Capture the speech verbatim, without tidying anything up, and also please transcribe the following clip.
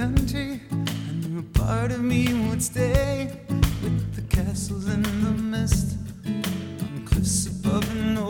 country, I knew a part of me would stay with the castles in the mist, on cliffs above and